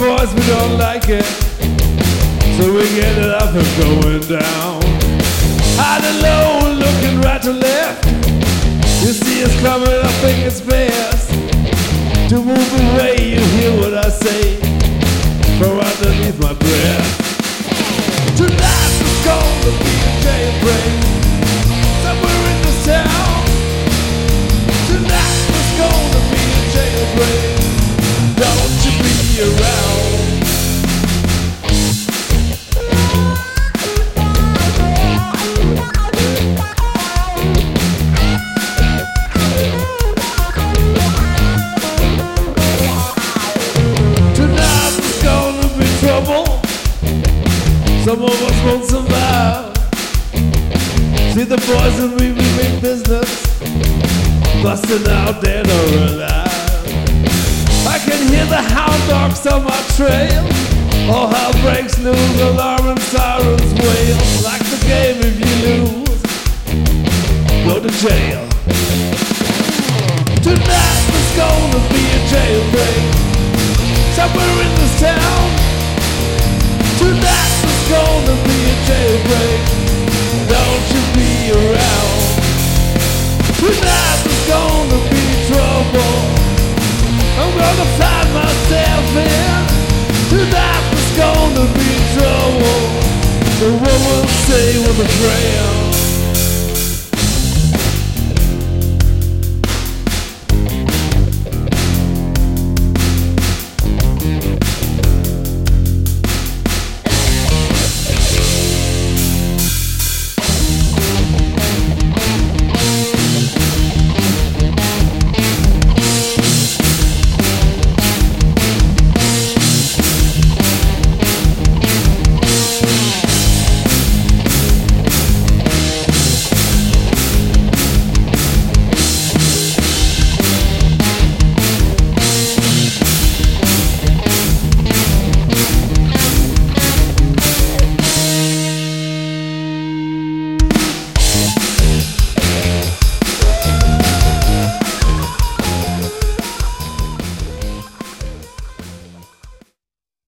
boys, we don't like it, so we get it up and going down. High and low, looking right to left. You see us coming, I think it's best to move away. You hear what I say from underneath my breath. Tonight is gonna be a jailbreak somewhere in this town. Tonight is gonna be a jailbreak. Don't you be around. Tonight is gonna be trouble. Some of us won't survive. See the boys and we make business, busting out dead or alive. I can hear the hound dogs on my trail. All hell breaks loose, alarm and sirens wail. Like the game, if you lose, go to jail. Tonight is gonna be a jailbreak somewhere in this town. Tonight is gonna be a jailbreak. Don't you be around. Tonight is gonna be trouble. I'm gonna find myself in. Tonight is gonna be trouble. So what will say with a friend?